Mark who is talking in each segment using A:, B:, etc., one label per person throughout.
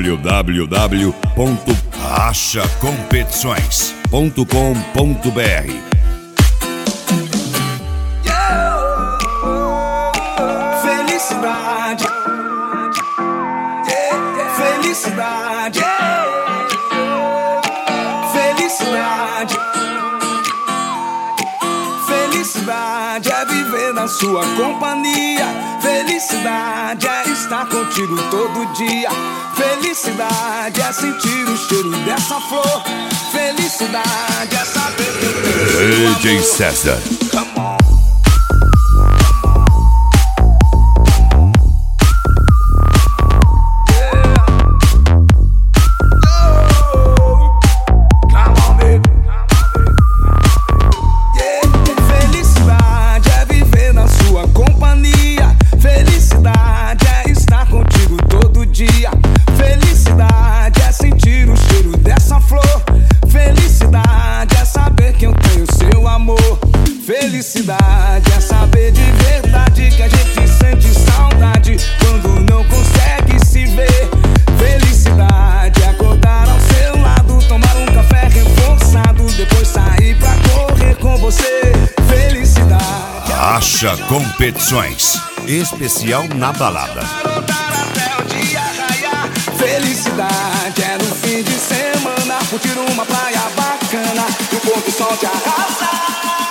A: www.rachacompetições.com.br.
B: Felicidade, felicidade, felicidade, felicidade é viver na sua companhia. Felicidade é estar contigo todo dia. Felicidade é sentir o cheiro dessa flor. Felicidade é saber que eu tenho
A: DJ César.
B: Come on. Felicidade é saber de verdade que a gente sente saudade quando não consegue se ver. Felicidade é acordar ao seu lado, tomar um café reforçado, depois sair pra correr com você. Felicidade
A: Racha Competições, especial na balada.
B: Até o dia raiar. Felicidade é no fim de semana curtir uma praia bacana e o pôr do sol te arrasar.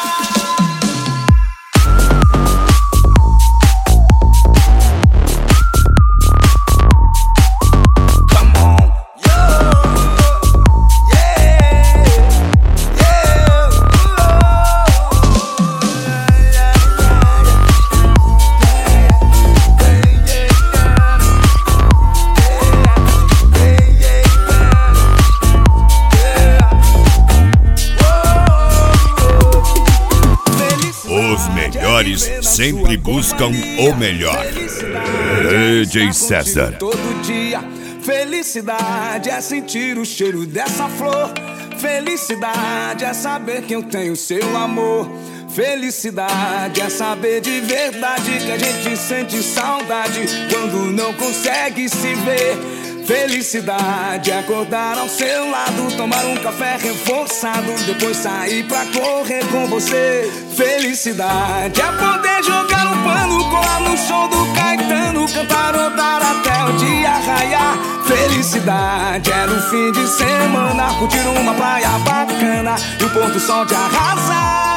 A: Os melhores sempre buscam o melhor. DJ César.
B: Todo dia. Felicidade é sentir o cheiro dessa flor. Felicidade é saber que eu tenho seu amor. Felicidade é saber de verdade que a gente sente saudade quando não consegue se ver. Felicidade é acordar ao seu lado, tomar um café reforçado, depois sair pra correr com você. Felicidade é poder jogar um pano, colar no show do Caetano, cantarolar até o dia raiar. Felicidade é no fim de semana curtir uma praia bacana e o pôr do sol te arrasar.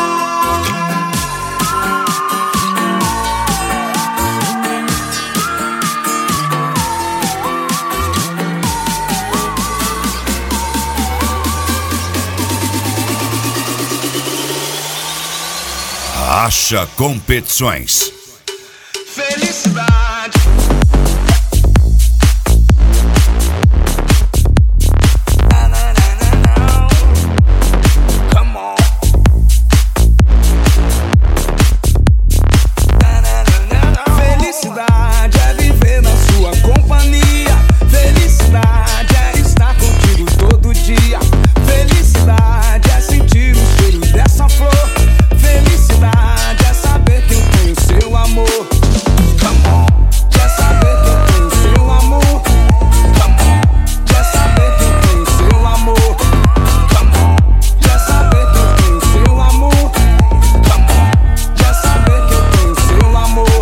A: Racha Competições.
B: Felicidade. Come on. Felicidade é viver na sua companhia. Felicidade é estar contigo todo dia. Felicidade é sentir o cheiro dessa flor. Felicidade é saber que eu tenho seu amor. Come on. É saber que eu tenho seu amor. Come on. É saber que eu tenho seu amor. Come on. É saber que eu tenho seu amor. Come on. É saber que eu tenho seu amor.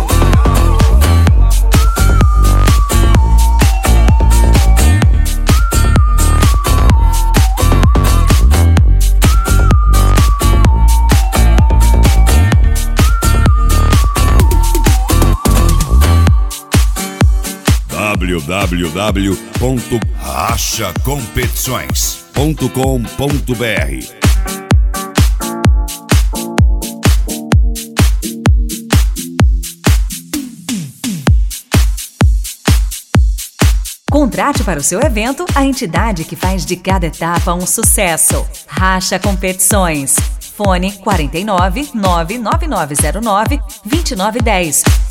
A: www.rachacompetições.com.br.
C: Contrate para o seu evento a entidade que faz de cada etapa um sucesso. Racha Competições. Fone 49 99909 2910.